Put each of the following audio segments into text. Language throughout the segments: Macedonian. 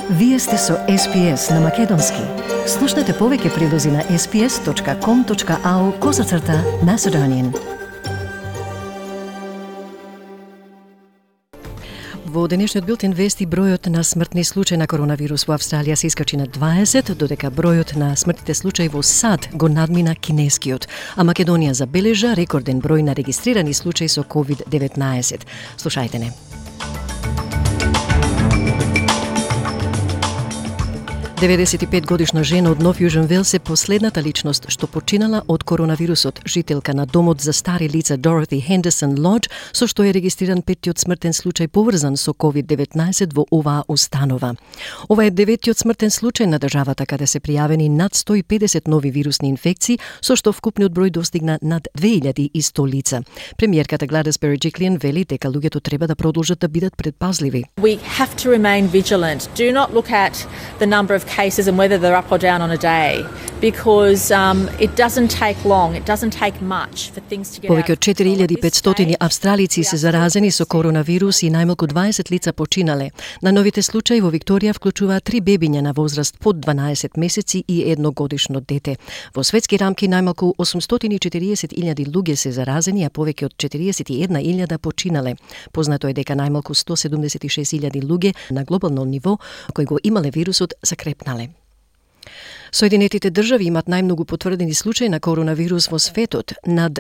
Вие сте со SPS на Македонски. Слушнете повеќе прилози на sps.com.au/Macedonian. Во денешниот билтен вести бројот на смртни случаи на коронавирус во Австралија се искачи на 20, додека бројот на смртните случаи во САД го надмина кинескиот, а Македонија забележа рекорден број на регистрирани случаи со COVID-19. Слушајте не. 95-годишна жена од Нов Јужен Велс е последната личност што починала од коронавирусот, жителка на домот за стари лица Дороти Хендерсон Лодж, со што е регистриран петтиот смртен случај поврзан со COVID-19 во оваа установа. Ова е деветиот смртен случај на државата каде се пријавени над 150 нови вирусни инфекции, со што вкупниот број достигна над 2100 лица. Премиерката Gladys Berejiklian вели дека луѓето треба да продолжат да бидат предпазливи. We have to remain vigilant. Do not look at the number of cases and whether they're up or down on a day, because it doesn't take long, it doesn't take much for things to get Повеќе од 4500 австралици се заразени со коронавирус и најмалку 20 лица починале. На новите случаи во Викторија вклучуваат 3 бебиња на возраст под 12 месеци и едногодишно дете. Во светски рамки најмалку 840.000 луѓе се заразени, а повеќе од 41.000 починале. Познато е дека најмалку 176.000 луѓе на глобално ниво кои го имале вирусот закрепнале. Соединетите држави имат најмногу потврдени случаи на коронавирус во светот. Над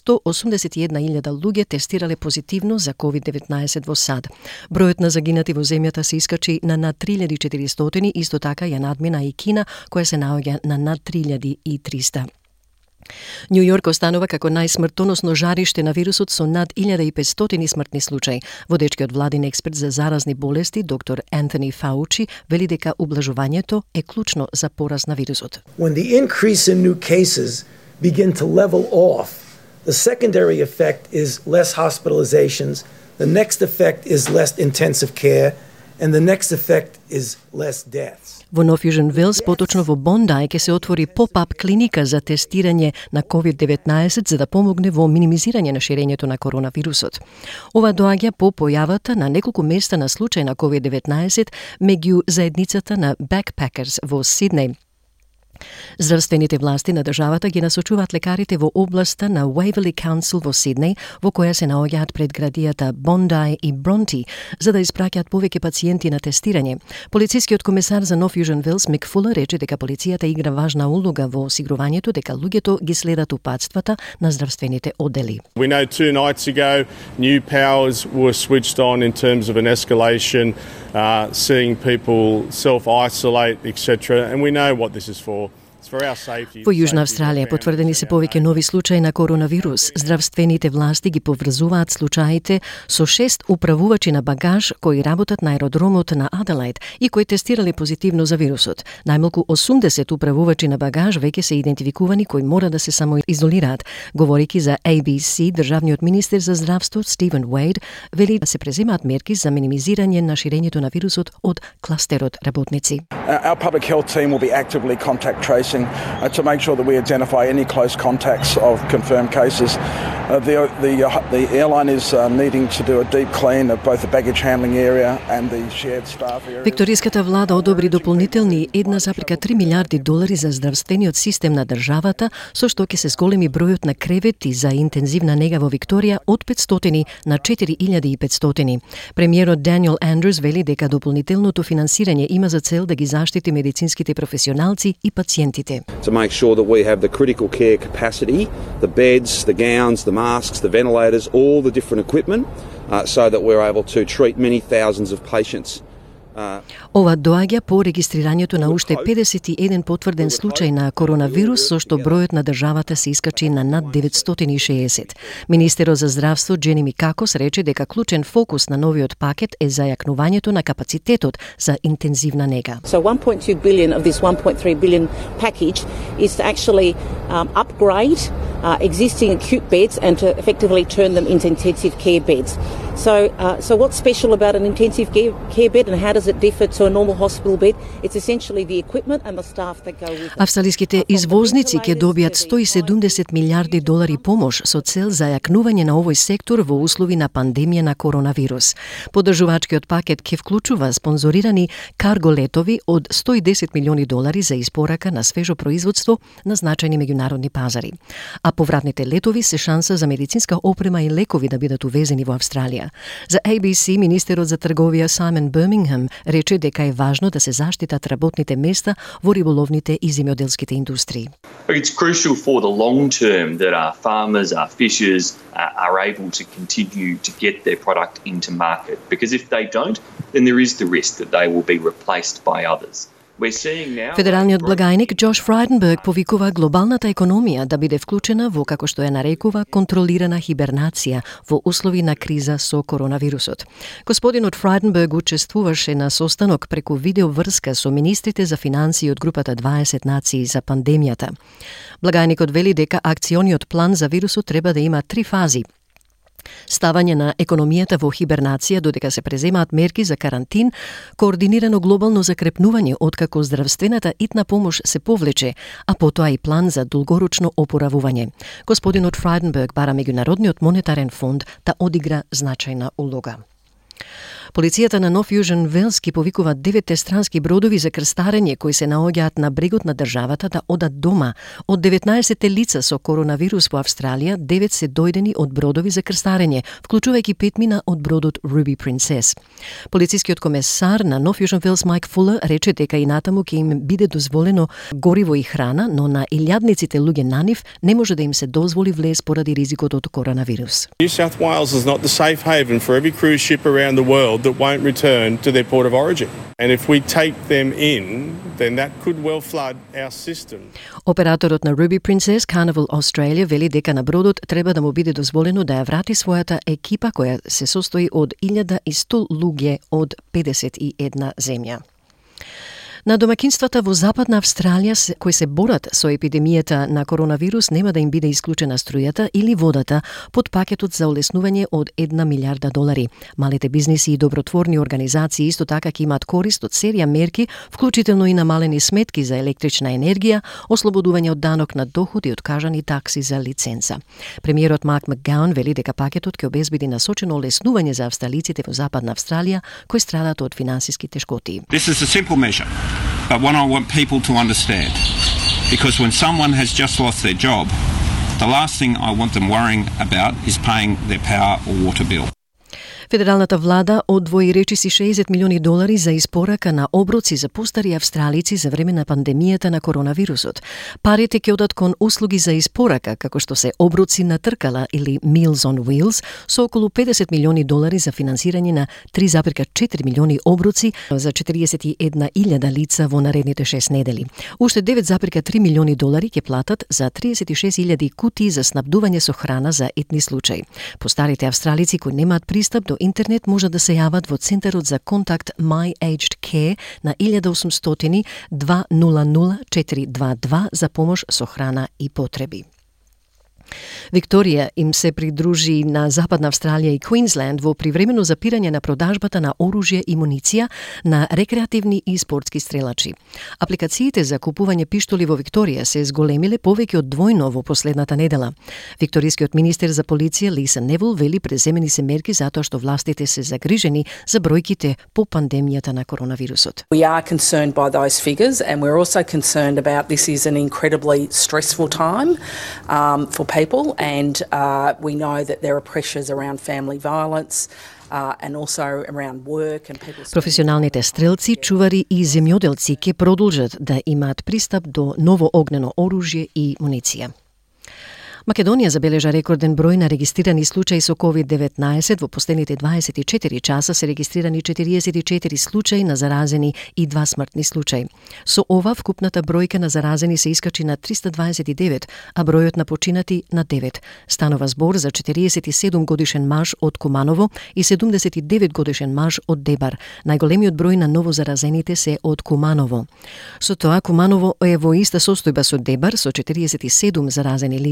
181.000 луѓе тестирале позитивно за COVID-19 во САД. Бројот на загинати во земјата се искачи на над 3400, исто така ја надмина и Кина, која се наоѓа на над 3300. Њу Јорк останува како најсмртоносно жариште на вирусот со над 1500 смртни случаи. Водечкиот владин експерт за заразни болести, доктор Ентони Фаучи, вели дека ублажувањето е клучно за пораз на вирусот. When the increase in new cases begin to level off, the secondary effect is less hospitalizations, the next effect is less intensive care, and the next effect is less deaths. Во Нов Јужен Велс, поточно во Бондај, ќе се отвори поп-ап клиника за тестирање на COVID-19 за да помогне во минимизирање на ширењето на коронавирусот. Ова доаѓа по појавата на неколку места на случај на COVID-19 меѓу заедницата на backpackers во Сиднеј. Здравствените власти на државата ги насочуваат лекарите во областа на Waverley Council во Сиднеј, во која се наоѓаат предградијата Бондај и Бронти, за да испраќаат повеќе пациенти на тестирање. Полицискиот комесар за Нов Јужен Велс Мик Фулер рече дека полицијата игра важна улога во осигурувањето дека луѓето ги следат упатствата на здравствените оддели. We know 2 nights ago new powers were switched on in terms of an escalation, seeing people self-isolate, etc. And we know what this is for. Во Јужна Австралија потврдени се повеќе нови случаи на коронавирус. Здравствените власти ги поврзуваат случаите со 6 управувачи на багаж кои работат на аеродромот на Аделаид и кои тестирале позитивно за вирусот. Најмалку 80 управувачи на багаж веќе се идентификувани кои мора да се самоизолираат. Говорејќи за ABC, државниот министер за здравство Стивен Уейд вели да се преземаат мерки за минимизирање на ширењето на вирусот од кластерот работници. Our public health team will be actively contact tracing to make sure that we identify any close contacts of confirmed cases. The airline is needing to do a deep clean of both the baggage handling area and the shared staff area. Викториската влада одобри дополнителни $1,3 милиарди за здравствениот систем на државата, со што ќе се зголеми бројот на кревети за интензивна нега во Викторија од 500 на 4500. Премиерот Даниел Андрус вели дека дополнителното финансирање има за цел да ги заштити медицинските професионалци и пациентите. To make sure that we have the critical care capacity, the beds, the gowns, the masks, the ventilators, all the different equipment, so that we're able to treat many thousands of patients. Ова доаѓа по регистрирањето на уште 51 потврден случај на коронавирус, со што бројот на државата се искачи на над 960. Министерот за здравство Джени Микакос рече дека клучен фокус на новиот пакет е зајакнувањето на капацитетот за интензивна нега. So 1.2 billion of this 1.3 billion package is to actually upgrade existing acute beds and to effectively turn them into intensive care beds. So what's special about an intensive care bed and how does it differ to a normal hospital bed? It's essentially the equipment and the staff that go with it. Австралиските извозници ќе добијат 170 милиарди долари помош со цел за јакнување на овој сектор во услови на пандемија на коронавирус. Подржувачкиот пакет ќе вклучува спонзорирани карго летови од 110 милиони долари за испорака на свежо производство на значајни меѓународни пазари. А повратните летови се шанса за медицинска опрема и лекови да бидат увезени во Австралија. За ABC, министерот за трговија Саймон Бирмингем рече дека е важно да се заштитат работните места во риболовните и земјоделските индустрии. It's crucial for the long term that our farmers, our fishers are able to continue to get their product into market, because if they don't, then there is the risk that they will be replaced by others. Федералниот благајник Джош Фрайденберг повикува глобалната економија да биде вклучена во, како што ја нарекува, контролирана хибернација во услови на криза со коронавирусот. Господинот Фрайденберг учествуваше на состанок преку видеоврска со министрите за финансии од групата 20 нации за пандемијата. Благајникот вели дека акциониот план за вирусот треба да има 3 фази. Ставање на економијата во хибернација додека се преземаат мерки за карантин, координирано глобално закрепнување откако здравствената итна помош се повлече, а потоа и план за долгорочно опоравување. Господинот Фрайденберг бара Меѓународниот монетарен фонд да одигра значајна улога. Полицијата на Нов Јужен Велс ги повикува 9 странски бродови за крстарење кои се наоѓаат на брегот на државата да одат дома. Од 19 лица со коронавирус во Австралија, 9 се дојдени од бродови за крстарење, вклучувајќи 5 од бродот Ruby Princess. Полицискиот комесар на Нов Јужен Велс Майк Фулер рече дека и натаму ќе им биде дозволено гориво и храна, но на илјадниците луѓе на нив не може да им се дозволи влез поради ризикот од коронавирус. New South Wales is not the safe haven for every cruise ship around the world that won't return to their port of origin. And if we take them in, then that could well flood our system. Операторот на Ruby Princess Carnival Australia вели дека на бродот треба да му биде дозволено да ја врати својата екипа која се состои од 1100 луѓе од 51 земја. На домакинствата во Западна Австралија кои се борат со епидемијата на коронавирус нема да им биде исклучена струјата или водата под пакетот за олеснување од 1 милиарда долари. Малите бизниси и добротворни организации исто така ќе имаат корист од серија мерки, вклучително и намалени сметки за електрична енергија, ослободување од данок на доход и откажани такси за лиценца. Премиерот Марк Макгауан вели дека пакетот ќе обезбеди насочено олеснување за австралиците во Западна Австралија кои страдат од финансиски тешкоти. This is a simple measure, but one I want people to understand. Because when someone has just lost their job, the last thing I want them worrying about is paying their power or water bill. Федералната влада одвои речиси 60 милиони долари за испорака на оброци за постари австралици за време на пандемијата на коронавирусот. Парите ќе одат кон услуги за испорака, како што се оброци на тркала или Meals on Wheels, со околу 50 милиони долари за финансирање на 3,4 милиони оброци за 41.000 лица во наредните 6 недели. Уште 9,3 милиони долари ќе платат за 36.000 кутии за снабдување со храна за итни случаи. Постарите австралици кои немаат пристап до интернет може да се јават во Центарот за контакт My Aged Care на 1800 200 422 за помош со храна и потреби. Викторија им се придружи на Западна Австралија и Квинсленд во привремено запирање на продажбата на оружје и муниција на рекреативни и спортски стрелачи. Апликациите за купување пиштоли во Викторија се зголемиле повеќе од двојно во последната недела. Викторискиот министер за полиција Лиса Невил вели преземени се мерки затоа што властите се загрижени за бројките по пандемијата на коронавирусот. We are concerned by those figures and we're also concerned about this is an incredibly stressful time for people and we know that there are pressures around family violence and also around work and people. Професионалните стрелци, чувари и земјоделци ќе продолжат да имаат пристап до ново огнено оружје и муниција. Македонија забележа рекорден број на регистрирани случаи со COVID-19. Во последните 24 часа се регистрирани 44 случаи на заразени и 2 смртни случаи. Со ова вкупната бројка на заразени се искачи на 329, а бројот на починати на 9. Станува збор за 47 годишен маж од Куманово и 79 годишен маж од Дебар. Најголемиот број на ново заразените се од Куманово. Со тоа Куманово е во иста состојба со Дебар со 47 заразени лица.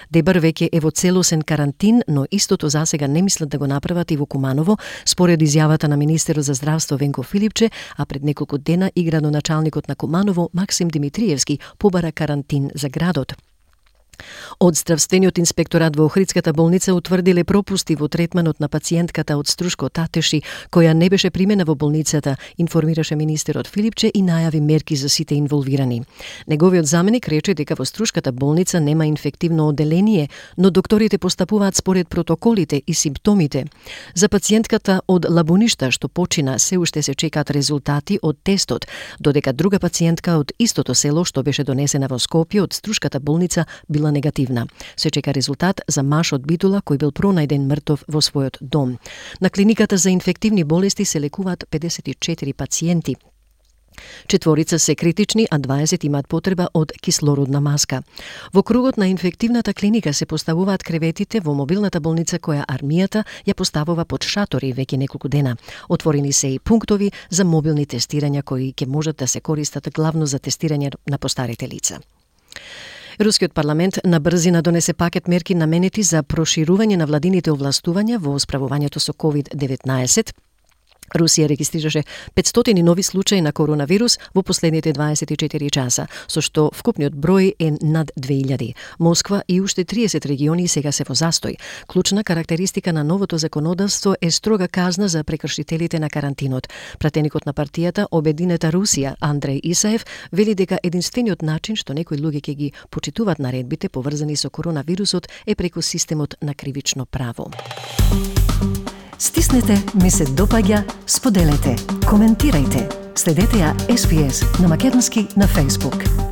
Дебар веќе е во целосен карантин, но истото засега не мислат да го направат и во Куманово, според изјавата на министерот за здравство Венко Филипче, а пред неколку дена и градоначалникот на Куманово Максим Димитриевски побара карантин за градот. Од здравствениот инспекторат во Охридската болница утврдиле пропусти во третманот на пациентката од Струшко Татеши, која не беше примена во болницата, информираше министерот Филипче и најави мерки за сите инволвирани. Неговиот заменик рече дека во Струшката болница нема инфективно оделение, но докторите постапуваат според протоколите и симптомите. За пациентката од Лабуништа што почина се уште се чекаат резултати од тестот, додека друга пациентка од истото село што беше донесена во Скопје од Струшката болница била негативна. Се чека резултат за маж од Битола кој бил пронајден мртов во својот дом. На клиниката за инфективни болести се лекуваат 54 пациенти. 4 се критични, а 20 имаат потреба од кислородна маска. Во кругот на инфективната клиника се поставуваат креветите во мобилната болница која армијата ја поставува под шатори веќе неколку дена. Отворени се и пунктови за мобилни тестирања кои ќе можат да се користат главно за тестирање на постарите лица. Рускиот парламент на брзина донесе пакет мерки наменети за проширување на владините овластувања во справувањето со COVID-19. Русија регистрираше 500 нови случаи на коронавирус во последните 24 часа, со што вкупниот број е над 2000. Москва и уште 30 региони сега се во застој. Клучна карактеристика на новото законодавство е строга казна за прекршителите на карантинот. Пратеникот на партијата Обединета Русија, Андреј Исаев, вели дека единствениот начин што некои луѓе ќе ги почитуваат наредбите поврзани со коронавирусот е преку системот на кривично право. Стиснете, ми се допаѓа, споделете, коментирајте. Следете ја SPS на Македонски на Facebook.